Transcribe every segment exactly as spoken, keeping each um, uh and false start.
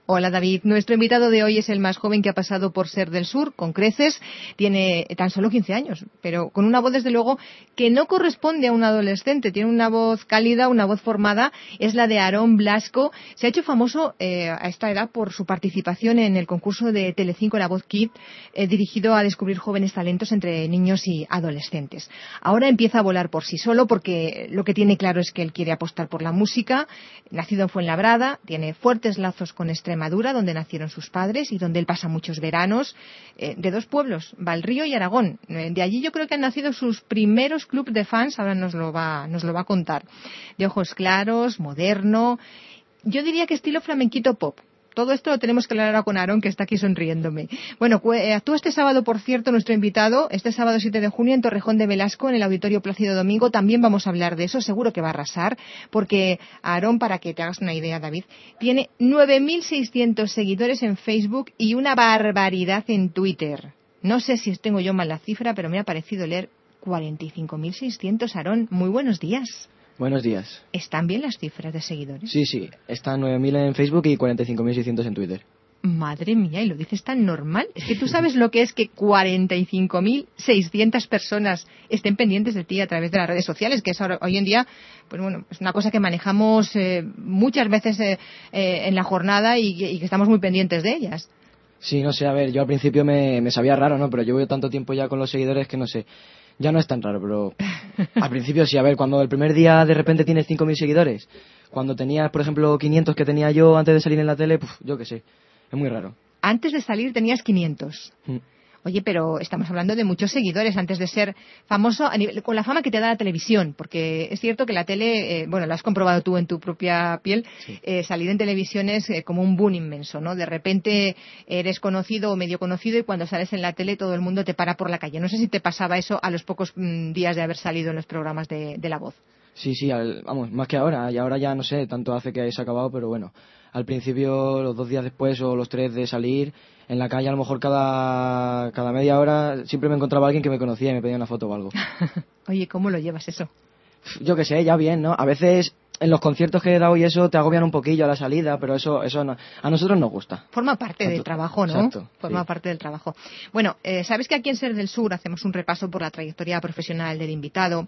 Hola David, nuestro invitado de hoy es el más joven que ha pasado por Ser del Sur, con creces, tiene tan solo quince años, pero con una voz desde luego que no corresponde a un adolescente, tiene una voz cálida, una voz formada, es la de Aarón Blasco, se ha hecho famoso eh, a esta edad por su participación en el concurso de Telecinco La Voz Kid, eh, dirigido a descubrir jóvenes talentos entre niños y adolescentes. Ahora empieza a volar por sí solo porque lo que tiene claro es que él quiere apostar por la música, nacido en Fuenlabrada, tiene fuertes lazos con Extremadura, Extremadura, donde nacieron sus padres y donde él pasa muchos veranos, eh, de dos pueblos, Valrío y Aragón. Eh, de allí yo creo que han nacido sus primeros clubes de fans, ahora nos lo va, nos lo va a contar. De ojos claros, moderno, yo diría que estilo flamenquito pop. Todo esto lo tenemos que hablar con Aarón, que está aquí sonriéndome. Bueno, actúa este sábado, por cierto, nuestro invitado, este sábado siete de junio en Torrejón de Velasco, en el Auditorio Plácido Domingo. También vamos a hablar de eso, seguro que va a arrasar, porque Aarón, para que te hagas una idea, David, tiene nueve mil seiscientos seguidores en Facebook y una barbaridad en Twitter. No sé si tengo yo mal la cifra, pero me ha parecido leer cuarenta y cinco mil seiscientos. Aarón, muy buenos días. Buenos días. ¿Están bien las cifras de seguidores? Sí, sí. Están nueve mil en Facebook y cuarenta y cinco mil seiscientos en Twitter. Madre mía, ¿y lo dices tan normal? Es que tú sabes lo que es que cuarenta y cinco mil seiscientas personas estén pendientes de ti a través de las redes sociales, que es ahora, hoy en día, pues bueno, es una cosa que manejamos eh, muchas veces eh, eh, en la jornada y, y que estamos muy pendientes de ellas. Sí, no sé, a ver, yo al principio me, me sabía raro, ¿no? Pero llevo tanto tiempo ya con los seguidores que no sé. Ya no es tan raro, pero al principio sí. A ver, cuando el primer día de repente tienes cinco mil seguidores, cuando tenías, por ejemplo, quinientos que tenía yo antes de salir en la tele, puf, yo qué sé, es muy raro. Antes de salir tenías quinientos. Mm. Oye, pero estamos hablando de muchos seguidores antes de ser famoso a nivel, con la fama que te da la televisión, porque es cierto que la tele, eh, bueno, lo has comprobado tú en tu propia piel, sí. eh, salir en televisión es eh, como un boom inmenso, ¿no? De repente eres conocido o medio conocido y cuando sales en la tele todo el mundo te para por la calle. No sé si te pasaba eso a los pocos mm, días de haber salido en los programas de, de La Voz. Sí, sí, al, vamos, más que ahora, y ahora ya no sé, tanto hace que hayáis acabado, pero bueno, al principio, los dos días después o los tres de salir, en la calle a lo mejor cada, cada media hora siempre me encontraba alguien que me conocía y me pedía una foto o algo. Oye, ¿cómo lo llevas eso? Yo qué sé, ya bien, ¿no? A veces en los conciertos que he dado y eso te agobian un poquillo a la salida, pero eso eso no, a nosotros nos gusta. Forma parte del trabajo, ¿no? Exacto. Forma sí. parte del trabajo. Bueno, eh, sabes que aquí en Ser del Sur hacemos un repaso por la trayectoria profesional del invitado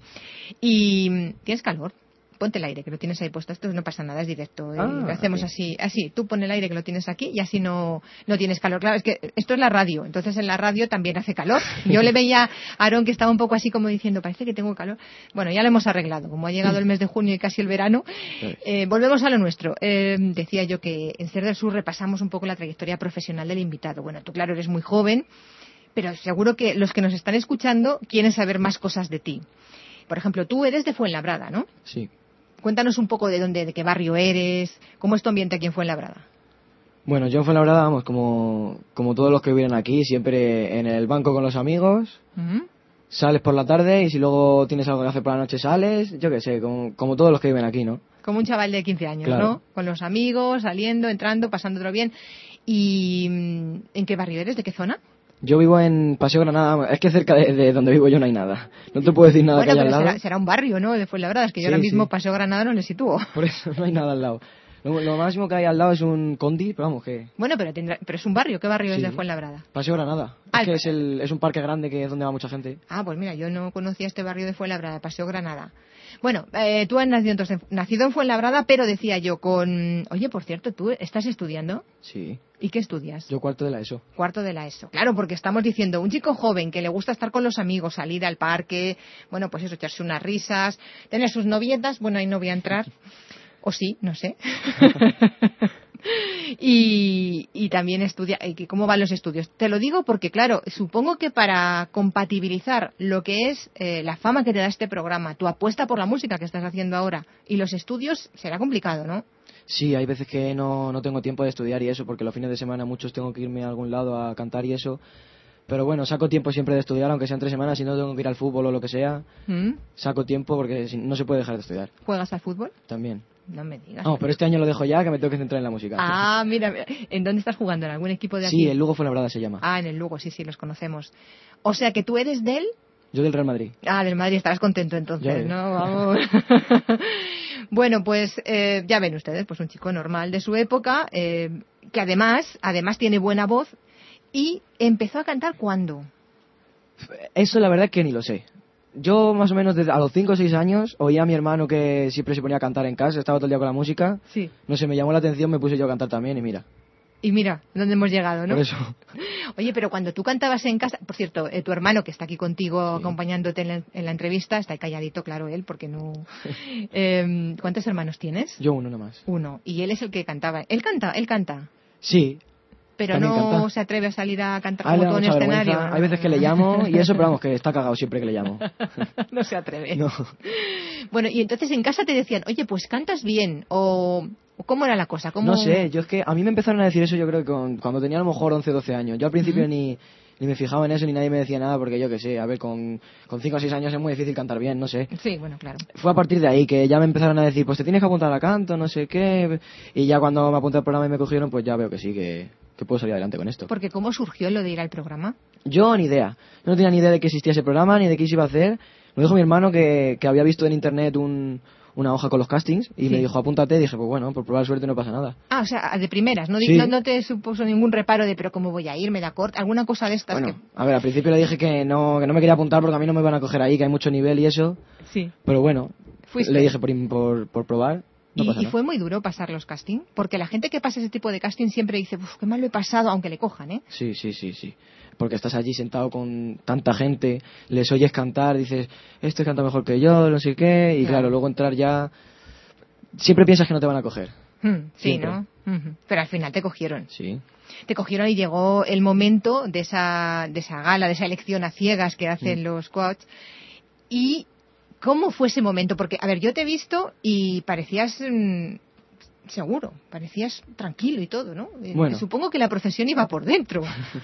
y ¿tienes calor? Ponte el aire, que lo tienes ahí puesto. Esto no pasa nada, es directo. Ah, lo hacemos okay. así, así. Tú pon el aire que lo tienes aquí y así no, no tienes calor. Claro, es que esto es la radio, entonces en la radio también hace calor. Yo le veía a Aarón que estaba un poco así como diciendo, parece que tengo calor. Bueno, ya lo hemos arreglado. Como ha llegado el mes de junio y casi el verano, eh, volvemos a lo nuestro. Eh, decía yo que en Ser del Sur repasamos un poco la trayectoria profesional del invitado. Bueno, tú claro, eres muy joven, pero seguro que los que nos están escuchando quieren saber más cosas de ti. Por ejemplo, tú eres de Fuenlabrada, ¿no? Sí. Cuéntanos un poco de dónde, de qué barrio eres, cómo es tu ambiente aquí en Fuenlabrada. Bueno, yo en Fuenlabrada, vamos, como, como todos los que viven aquí, siempre en el banco con los amigos, uh-huh. Sales por la tarde y si luego tienes algo que hacer por la noche sales, yo qué sé, como, como todos los que viven aquí, ¿no? Como un chaval de quince años, claro. ¿no? Con los amigos, saliendo, entrando, pasándolo bien. ¿Y en qué barrio eres? ¿De qué zona? Yo vivo en Paseo Granada, es que cerca de, de donde vivo yo no hay nada. No te puedo decir nada bueno, que haya pero al lado. Será, será un barrio, ¿no? De Fuenlabrada, es que yo sí, ahora mismo sí. Paseo Granada no le sitúo. Por eso no hay nada al lado. Lo, lo máximo que hay al lado es un condi, pero vamos que... Bueno, pero tendrá, pero es un barrio, ¿qué barrio sí. es de Fuenlabrada? Paseo Granada. Ah, es que es, el, es un parque grande que es donde va mucha gente. Ah, pues mira, yo no conocía este barrio de Fuenlabrada, Paseo Granada. Bueno, eh, tú has nacido, entonces, nacido en Fuenlabrada, pero decía yo con... Oye, por cierto, ¿tú estás estudiando? Sí. ¿Y qué estudias? Yo cuarto de la ESO. Cuarto de la ESO. Claro, porque estamos diciendo, un chico joven que le gusta estar con los amigos, salir al parque, bueno, pues eso, echarse unas risas, tener sus novietas, bueno, ahí no voy a entrar. O sí, no sé. y, y también estudia, ¿cómo van los estudios? Te lo digo porque, claro, supongo que para compatibilizar lo que es eh, la fama que te da este programa, tu apuesta por la música que estás haciendo ahora y los estudios, será complicado, ¿no? Sí, hay veces que no, no tengo tiempo de estudiar y eso, porque los fines de semana muchos tengo que irme a algún lado a cantar y eso. Pero bueno, saco tiempo siempre de estudiar, aunque sean tres semanas, si no tengo que ir al fútbol o lo que sea, ¿Mm? Saco tiempo porque no se puede dejar de estudiar. ¿Juegas al fútbol? También. No me digas. No, pero este año lo dejo ya, que me tengo que centrar en la música. Ah, mira, ¿en dónde estás jugando? ¿En algún equipo de aquí? Sí, el Lugo Fuenlabrada se llama. Ah, en el Lugo, sí, sí, los conocemos. O sea que tú eres del... Yo del Real Madrid. Ah, del Madrid, estarás contento entonces, ya ¿no? Vamos. Bueno, pues eh, ya ven ustedes, pues un chico normal de su época, eh, que además, además tiene buena voz. ¿Y empezó a cantar cuándo? Eso la verdad es que ni lo sé. Yo más o menos desde a los cinco o seis años oía a mi hermano que siempre se ponía a cantar en casa, estaba todo el día con la música. Sí. No sé, me llamó la atención, me puse yo a cantar también y mira. Y mira, ¿dónde hemos llegado, no? Por eso. Oye, pero cuando tú cantabas en casa... Por cierto, eh, tu hermano, que está aquí contigo Sí. acompañándote en la, en la entrevista, está ahí calladito, claro, él, porque no... eh, ¿Cuántos hermanos tienes? Yo uno nomás. Uno. Y él es el que cantaba. ¿Él canta? ¿Él canta? Sí. Pero También no canta. se atreve a salir a cantar Ah, como le da tú en mucha escenario. vergüenza. Hay veces que le llamo y eso, pero vamos, que está cagado siempre que le llamo. No se atreve. No. Bueno, y entonces en casa te decían, oye, pues cantas bien, o... ¿o ¿cómo era la cosa? ¿Cómo... No sé, yo es que a mí me empezaron a decir eso yo creo que con- cuando tenía a lo mejor once o doce años. Yo al principio Ujú. ni, ni me fijaba en eso ni nadie me decía nada porque yo qué sé, a ver, con, con cinco o seis años es muy difícil cantar bien, no sé. Sí, bueno, claro. Fue a partir de ahí que ya me empezaron a decir, pues te tienes que apuntar a canto, no sé qué. Y ya cuando me apunté al programa y me cogieron, pues ya veo que sí, que, que puedo salir adelante con esto. Porque ¿cómo surgió lo de ir al programa? Yo ni idea. Yo no tenía ni idea de que existía ese programa ni de qué se iba a hacer. Me dijo mi hermano que, que había visto en internet un, una hoja con los castings y Sí. me dijo, apúntate. Y dije, pues bueno, por probar suerte no pasa nada. Ah, o sea, de primeras, ¿no? Di- Sí. No, no te supuso ningún reparo de, pero ¿cómo voy a ir? ¿Me da corta? ¿Alguna cosa de estas? Bueno, a ver, al principio le dije que no, que no me quería apuntar porque a mí no me iban a coger ahí, que hay mucho nivel y eso. que... Sí. Pero bueno, Fuiste. le dije por, por, por probar. No y, pasa y nada. fue muy duro pasar los castings, porque la gente que pasa ese tipo de casting siempre dice, uff, qué mal lo he pasado, aunque le cojan, ¿eh? Sí, sí, sí, sí. Porque estás allí sentado con tanta gente, les oyes cantar, dices, este canta mejor que yo, no sé qué, y Claro. claro, luego entrar ya... Siempre piensas que no te van a coger. Hmm, sí, Siempre. ¿no? Ujú. Pero al final te cogieron. Sí. Te cogieron y llegó el momento de esa, de esa gala, de esa elección a ciegas que hacen Mm. los coaches. ¿Y cómo fue ese momento? Porque, a ver, yo te he visto y parecías mm, seguro, parecías tranquilo y todo, ¿no? Eh, Bueno. Supongo que la procesión iba por dentro.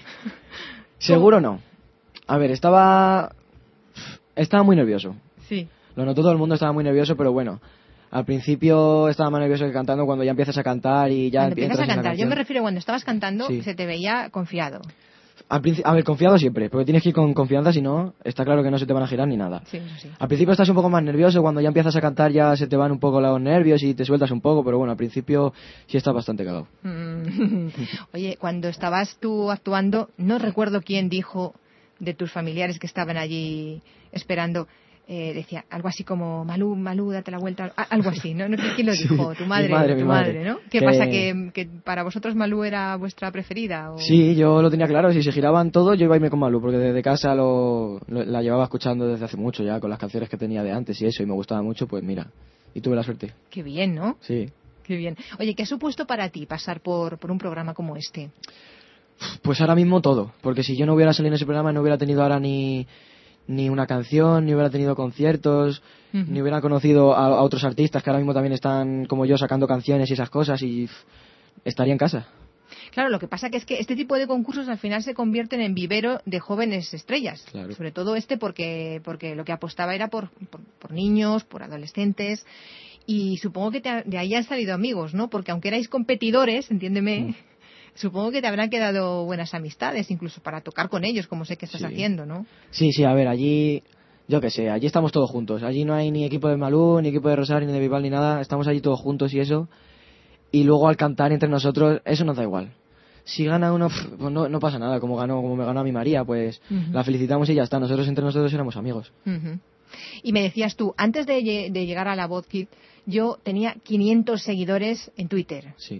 Seguro no. A ver, estaba... Estaba muy nervioso. Sí. Lo notó todo el mundo, estaba muy nervioso, pero bueno. Al principio estaba más nervioso que cantando cuando ya empiezas a cantar y ya Cuando empiezas a entras en la cantar, yo me canción. refiero cuando estabas cantando, Sí. se te veía confiado. Al princi- a ver, confiado siempre, porque tienes que ir con confianza, si no, está claro que no se te van a girar ni nada. Sí, eso sí. Al principio estás un poco más nervioso, cuando ya empiezas a cantar ya se te van un poco los nervios y te sueltas un poco, pero bueno, al principio sí estás bastante cagado. Mm. Oye, cuando estabas tú actuando, no recuerdo quién dijo de tus familiares que estaban allí esperando, eh, decía algo así como, Malú, Malú, date la vuelta, a- algo así, ¿no? ¿No? ¿Quién lo Sí, dijo? Tu madre, mi madre, tu mi madre, madre. ¿no? ¿Qué Que- pasa? ¿Que, que para vosotros Malú era vuestra preferida? ¿O? Sí, yo lo tenía claro, si se giraban todos yo iba a irme con Malú, porque desde casa lo, lo- la llevaba escuchando desde hace mucho ya, con las canciones que tenía de antes y eso, y me gustaba mucho, pues mira, y tuve la suerte. Qué bien, ¿no? Sí. Qué bien. Oye, ¿qué ha supuesto para ti pasar por, por un programa como este? Pues ahora mismo todo, porque si yo no hubiera salido en ese programa no hubiera tenido ahora ni, ni una canción, ni hubiera tenido conciertos, Ujú. ni hubiera conocido a, a otros artistas que ahora mismo también están como yo sacando canciones y esas cosas y pff, estaría en casa. Claro, lo que pasa que es que este tipo de concursos al final se convierten en vivero de jóvenes estrellas. Claro. Sobre todo este porque, porque lo que apostaba era por, por, por niños, por adolescentes. Y supongo que te- de ahí han salido amigos, ¿no? Porque aunque erais competidores, entiéndeme, Mm. supongo que te habrán quedado buenas amistades, incluso para tocar con ellos, como sé que estás Sí. haciendo, ¿no? Sí, sí, a ver, allí, yo qué sé, allí estamos todos juntos. Allí no hay ni equipo de Malú, ni equipo de Rosario, ni de Bisbal, ni nada. Estamos allí todos juntos y eso. Y luego al cantar entre nosotros, eso nos da igual. Si gana uno, pff, pues no, no pasa nada, como ganó, como me ganó a mi María, pues Ujú. la felicitamos y ya está. Nosotros entre nosotros éramos amigos. Ujú. Y me decías tú, antes de, lle- de llegar a la Voz Kid, yo tenía quinientos seguidores en Twitter. Sí.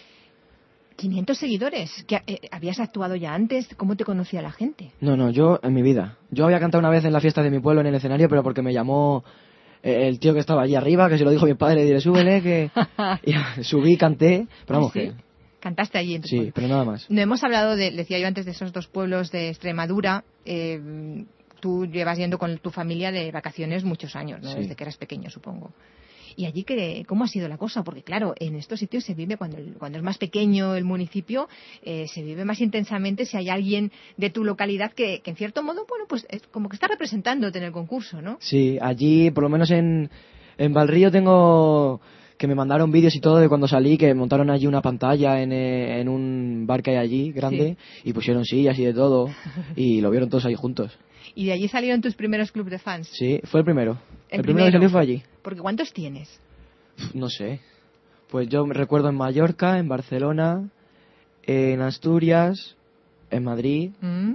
quinientos seguidores. ¿Que, eh, ¿Habías actuado ya antes? ¿Cómo te conocía la gente? No, no, yo en mi vida. Yo había cantado una vez en la fiesta de mi pueblo en el escenario, pero porque me llamó eh, el tío que estaba allí arriba, que se lo dijo mi padre, dile, súbele, que... y subí, canté, pero vamos ¿Sí? que... Cantaste allí en tu Sí, pueblo. pero nada más. No hemos hablado, de, decía yo antes, de esos dos pueblos de Extremadura. Eh, tú llevas yendo con tu familia de vacaciones muchos años, ¿no? Sí. Desde que eras pequeño, supongo. Y allí, que, ¿cómo ha sido la cosa? Porque claro, en estos sitios se vive, cuando, el- cuando es más pequeño el municipio, eh, se vive más intensamente si hay alguien de tu localidad que, que en cierto modo, bueno, pues es como que está representándote en el concurso, ¿no? Sí, allí, por lo menos en, en Valrío tengo... que me mandaron vídeos y todo de cuando salí, que montaron allí una pantalla en, eh, en un bar que hay allí, grande, y pusieron sillas y de todo, y lo vieron todos ahí juntos. Y de allí salieron tus primeros clubs de fans. Sí, fue el primero. El El, primero que primero. salió fue allí. Porque ¿cuántos tienes? Pf, No sé. Pues yo me recuerdo en Mallorca, en Barcelona, en Asturias, en Madrid, ¿Mm?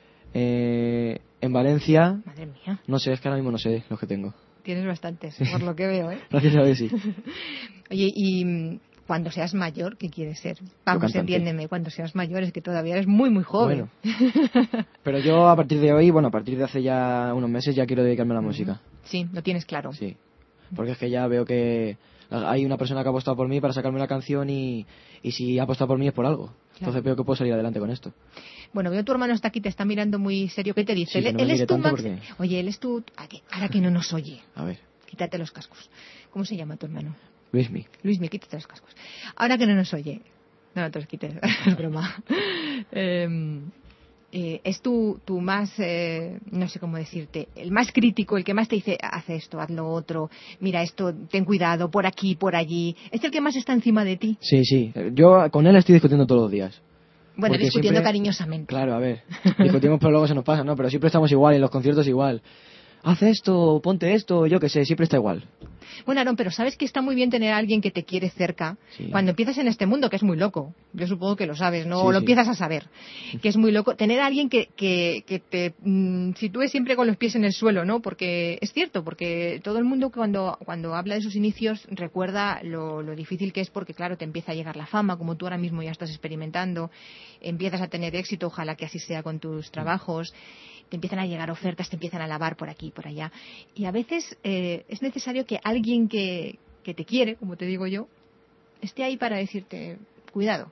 eh, en Valencia. Madre mía. No sé, es que ahora mismo no sé los que tengo. Tienes bastantes, por lo que veo, ¿eh? Gracias a Dios, sí. Oye, y cuando seas mayor, ¿qué quieres ser? Vamos, cantante. entiéndeme, cuando seas mayor es que todavía eres muy, muy joven. Bueno, pero yo a partir de hoy, bueno, a partir de hace ya unos meses ya quiero dedicarme a la música. Sí, lo tienes claro. Sí, porque es que ya veo que hay una persona que ha apostado por mí para sacarme una canción y, y si ha apostado por mí es por algo. Claro. Entonces veo que puedo salir adelante con esto. Bueno, veo tu hermano está aquí, te está mirando muy serio. ¿Qué te dice? Sí, él que no me él es mire tu tanto Max. porque- Oye, él es tu... ¿A qué? Ahora que no nos oye. A ver, Quítate los cascos. ¿Cómo se llama tu hermano? Luismi. Luismi, quítate los cascos. Ahora que no nos oye. No, no te los quites. Es broma. Eh, eh, es tu, tu más, eh, no sé cómo decirte, el más crítico, el que más te dice, haz esto, haz lo otro, mira esto, ten cuidado, por aquí, por allí. ¿Es el que más está encima de ti? Sí, sí. Yo con él estoy discutiendo todos los días. Bueno, Porque discutiendo siempre- cariñosamente. Claro, a ver. Discutimos pero luego se nos pasa, ¿no? Pero siempre estamos igual, en los conciertos igual. Haz esto, ponte esto, yo qué sé, siempre está igual. Bueno, Aarón, pero sabes que está muy bien tener a alguien que te quiere cerca Sí. cuando empiezas en este mundo, que es muy loco. Yo supongo que lo sabes, ¿no? Sí, O lo sí. empiezas a saber, que es muy loco. Tener a alguien que, que, que te mm, sitúe siempre con los pies en el suelo, ¿no? Porque es cierto, porque todo el mundo cuando, cuando habla de sus inicios recuerda lo, lo difícil que es porque, claro, te empieza a llegar la fama, como tú ahora mismo ya estás experimentando, empiezas a tener éxito, ojalá que así sea con tus trabajos. Te empiezan a llegar ofertas, te empiezan a lavar por aquí y por allá. Y a veces eh, es necesario que alguien que, que te quiere, como te digo yo, esté ahí para decirte, cuidado.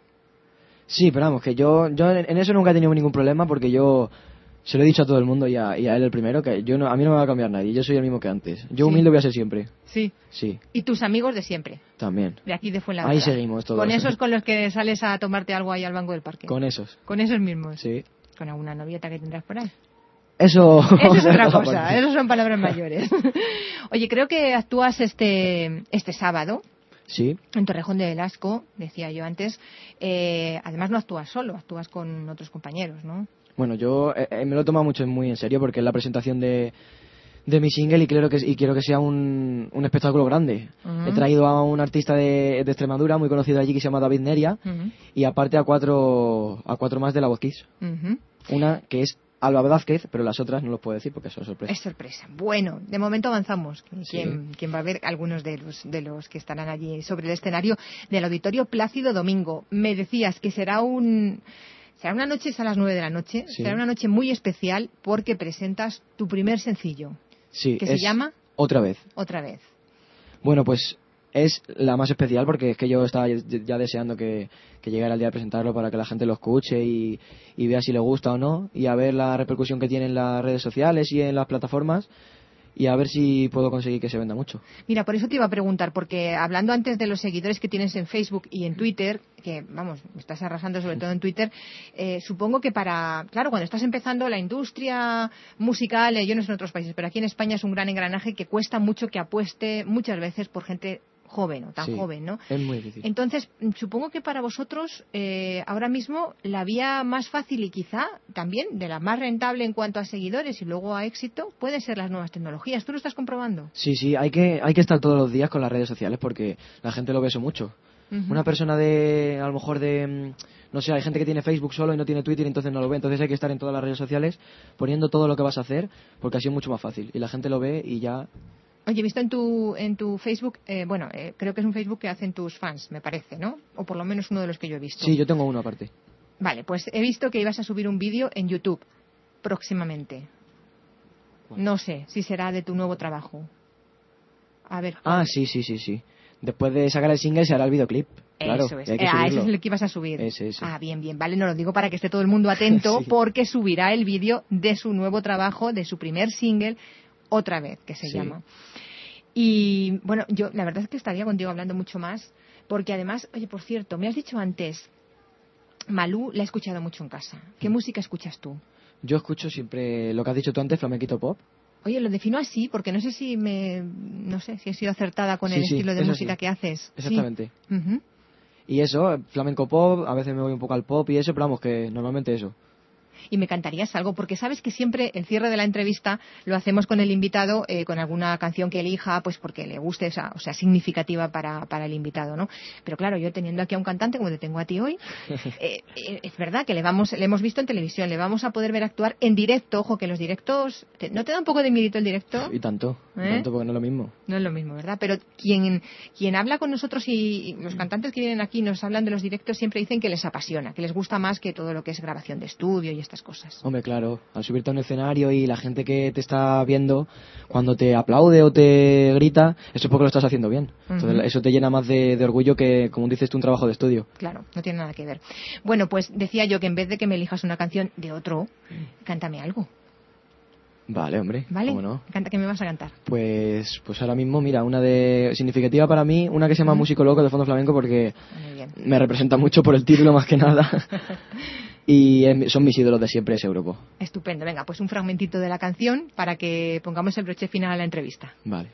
Sí, pero vamos, que yo, yo en en eso nunca he tenido ningún problema porque yo se lo he dicho a todo el mundo y a, y a él el primero, que yo no, a mí no me va a cambiar nadie, yo soy el mismo que antes. Yo Sí. humilde voy a ser siempre. Sí. Sí, Y tus amigos de siempre, también. de aquí de Fuenlabrada. Ahí seguimos todos. Con esos con los que sales a tomarte algo ahí al banco del parque. Con esos. Con esos mismos. Sí. Con alguna novieta que tendrás por ahí. Eso... Eso es otra aparte. cosa, eso son palabras mayores. Oye, creo que actúas este, este sábado Sí, en Torrejón de Velasco, decía yo antes. Eh, además no actúas solo, actúas con otros compañeros, ¿no? bueno, yo eh, eh, me lo he tomado mucho muy en serio porque es la presentación de, de mi single y quiero que, y quiero que sea un, un espectáculo grande. Ujú. He traído a un artista de, de Extremadura muy conocido allí que se llama David Neria Ujú, y aparte a cuatro, a cuatro más de La Voz Kids. ujú. Una que es Alba Velázquez, pero las otras no los puedo decir porque son sorpresas. Es sorpresa. Bueno, de momento avanzamos. Sí. ¿Quién, quién va a ver? Algunos de los, de los que estarán allí sobre el escenario del Auditorio Plácido Domingo. Me decías que será un... Será una noche, es a las nueve de la noche. Sí. Será una noche muy especial porque presentas tu primer sencillo, Sí, que se es llama Otra vez. Otra vez. Bueno, pues es la más especial porque es que yo estaba ya ya deseando que, que llegara el día de presentarlo para que la gente lo escuche y, y vea si le gusta o no y a ver la repercusión que tiene en las redes sociales y en las plataformas y a ver si puedo conseguir que se venda mucho. Mira, por eso te iba a preguntar, porque hablando antes de los seguidores que tienes en Facebook y en Twitter, que, vamos, estás arrasando sobre todo en Twitter, eh, supongo que para, claro, cuando estás empezando la industria musical, eh, yo no sé en otros países, pero aquí en España es un gran engranaje que cuesta mucho que apueste muchas veces por gente joven o tan Sí, joven, ¿no? Es muy difícil. Entonces, mm, supongo que para vosotros, eh, ahora mismo, la vía más fácil y quizá también de la más rentable en cuanto a seguidores y luego a éxito, pueden ser las nuevas tecnologías. ¿Tú lo estás comprobando? Sí, sí, hay que, hay que estar todos los días con las redes sociales porque la gente lo ve eso mucho. Ujú. Una persona de, a lo mejor de, mm, no sé, hay gente que tiene Facebook solo y no tiene Twitter y entonces no lo ve. Entonces hay que estar en todas las redes sociales poniendo todo lo que vas a hacer porque así es mucho más fácil. Y la gente lo ve y ya... Oye, he visto en tu, en tu Facebook, eh, bueno, eh, creo que es un Facebook que hacen tus fans, me parece, ¿no? O por lo menos uno de los que yo he visto. Sí, yo tengo uno aparte. Vale, pues he visto que ibas a subir un vídeo en YouTube próximamente. Bueno. No sé si será de tu nuevo trabajo. A ver. Ah, sí, sí, sí, sí. Después de sacar el single se hará el videoclip. Claro, Eso es. hay que Eh, ah, ese subirlo. es el que ibas a subir. Ese, ese. Ah, bien, bien. Vale, no lo digo para que esté todo el mundo atento Sí. porque subirá el vídeo de su nuevo trabajo, de su primer single, Otra vez, que se Sí. llama. Y bueno, yo la verdad es que estaría contigo hablando mucho más porque además, oye, por cierto, me has dicho antes, Malú la he escuchado mucho en casa. ¿Qué Mm. música escuchas tú? Yo escucho siempre lo que has dicho tú antes, flamenquito pop. Oye, lo defino así porque no sé si me, no sé si he sido acertada con Sí, el sí, estilo de eso música sí. que haces. Exactamente. Sí. Ujú. Y eso, flamenco pop, a veces me voy un poco al pop y eso, pero vamos, que normalmente eso. y me cantarías algo, porque sabes que siempre el cierre de la entrevista lo hacemos con el invitado, eh, con alguna canción que elija, pues porque le guste, esa, o sea, significativa para, para el invitado, ¿no? Pero claro, yo teniendo aquí a un cantante como te tengo a ti hoy, eh, eh, es verdad que le vamos, le hemos visto en televisión, le vamos a poder ver actuar en directo. Ojo, que los directos, te, ¿no te da un poco de miedito el directo? Y tanto, ¿Eh? y tanto, porque no es lo mismo. No es lo mismo, ¿verdad? Pero quien, quien habla con nosotros y, y los cantantes que vienen aquí nos hablan de los directos siempre dicen que les apasiona, que les gusta más que todo lo que es grabación de estudio y estas cosas. Hombre, claro, al subirte a un escenario y la gente que te está viendo, cuando te aplaude o te grita, eso es porque lo estás haciendo bien. Uh-huh. Entonces, eso te llena más de, de orgullo que, como dices tú, un trabajo de estudio. Claro, no tiene nada que ver. Bueno, pues decía yo que en vez de que me elijas una canción de otro, cántame algo. Vale, hombre, ¿Vale? ¿cómo no? Canta, ¿qué me vas a cantar? Pues pues ahora mismo, mira, una de significativa para mí, una que se llama uh-huh. Músico Loco de fondo flamenco, porque me representa mucho por el título más que nada. Y es, son mis ídolos de siempre, ese grupo. Estupendo, venga, pues un fragmentito de la canción para que pongamos el broche final a la entrevista. Vale.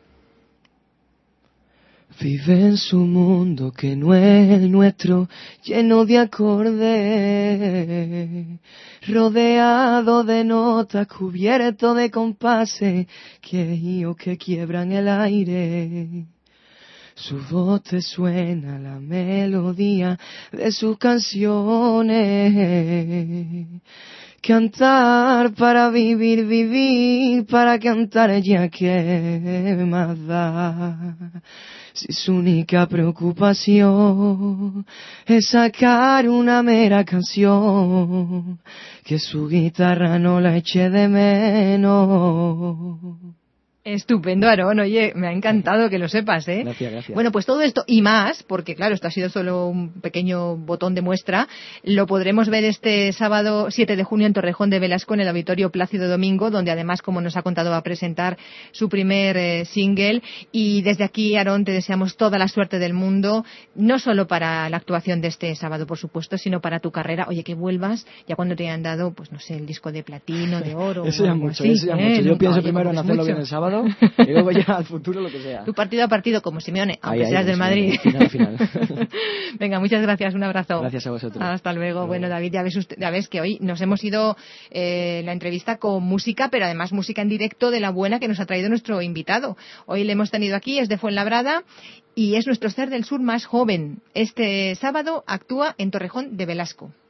Vive en su mundo que no es el nuestro, lleno de acordes, rodeado de notas, cubierto de compases, que o que quiebran el aire. Su voz te suena la melodía de sus canciones. Cantar para vivir, vivir para cantar, ya que más da. Si su única preocupación es sacar una mera canción, que su guitarra no la eche de menos. Estupendo, Aarón. Oye, me ha encantado que lo sepas, ¿eh? Gracias, gracias. Bueno, pues todo esto y más, porque claro, esto ha sido solo un pequeño botón de muestra, lo podremos ver este sábado siete de junio en Torrejón de Velasco, en el Auditorio Plácido Domingo, donde además, como nos ha contado, va a presentar su primer eh, single. Y desde aquí, Aarón, te deseamos toda la suerte del mundo, no solo para la actuación de este sábado, por supuesto, sino para tu carrera. Oye, que vuelvas ya cuando te hayan dado, pues no sé, el disco de platino, de oro. Eso ya mucho, eso ya mucho. Yo pienso primero en hacerlo bien el sábado y luego ya al futuro lo que sea. Tu partido a partido como Simeone, aunque ahí, seas ahí, del Madrid. Final, final. Venga, muchas gracias, un abrazo. Gracias a vosotros. Hasta luego. Bueno, David, ya ves, usted, ya ves que hoy nos hemos ido eh, la entrevista con música, pero además música en directo de la buena que nos ha traído nuestro invitado. Hoy le hemos tenido aquí, es de Fuenlabrada y es nuestro Ser del Sur más joven. Este sábado actúa en Torrejón de Velasco.